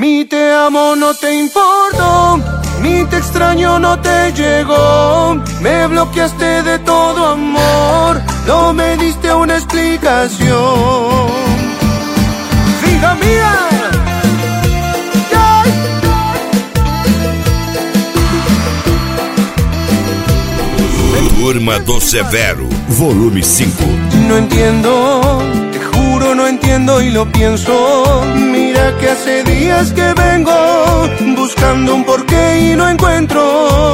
Mi te amo no te importó, mi te extraño no te llegó. Me bloqueaste de todo amor, no me diste una explicación. Fija mía. Turma do Severo, volume 5. No entiendo, te juro no entiendo y lo pienso. Mira que hace días que vengo buscando un porqué y no encuentro.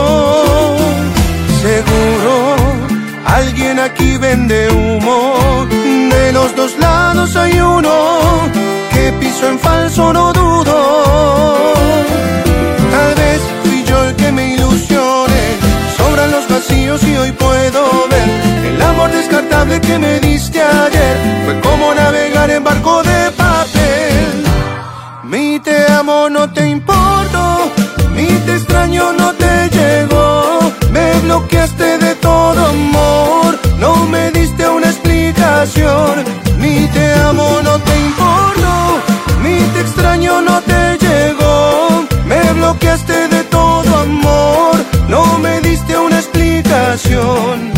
Seguro alguien aquí vende humo. De los dos lados hay uno que piso en falso, no dudo. Tal vez fui yo el que me ilusioné. Sobran los vacíos y hoy puedo ver el amor descartable que me diste ayer. Fue como navegar en barco de papel. Mi te amo no te importó, mi te extraño no te llegó. Me bloqueaste de todo amor, no me diste una explicación. Mi te amo no te importó, mi te extraño no te llegó. Me bloqueaste de todo amor, no me diste una explicación.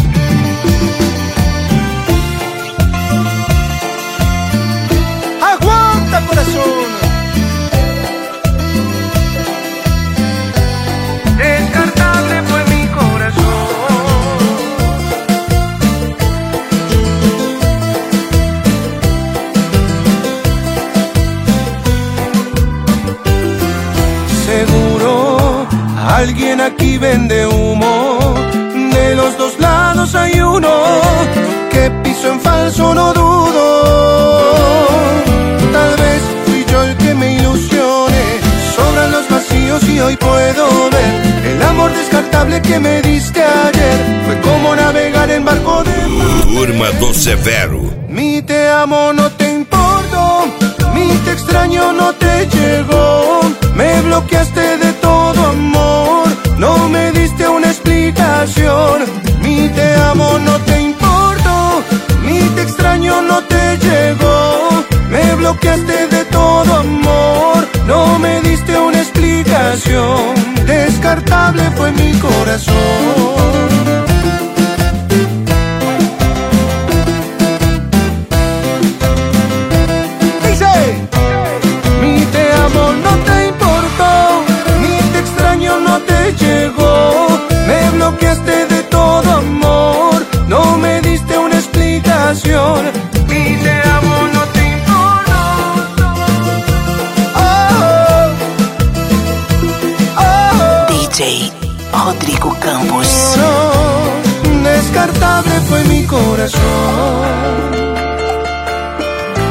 Aguanta, corazón. Descartable fue mi corazón. Seguro alguien aquí vende humo. De los dos lados hay uno que piso en falso, no dudo. Tal vez fui yo el que me ilusioné. Sobran los vacíos y hoy puedo ver el amor descartable que me diste ayer. Fue como navegar en barco de Turma do Severo. Mi te amo no te importó, mi te extraño no te llegó. Me bloqueaste de todo amor, no me diste una explicación. Mi te amo no te importó, mi te extraño no te llegó. Me bloqueaste de todo amor, no me diste una explicación. Descartable fue mi corazón. Llegó, me bloqueaste de todo amor, no me diste una explicación. Mi te amo no te importó. Oh, oh, DJ Rodrigo Campos. No, descartable fue mi corazón.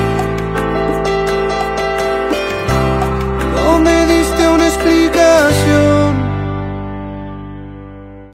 No me diste una explicación.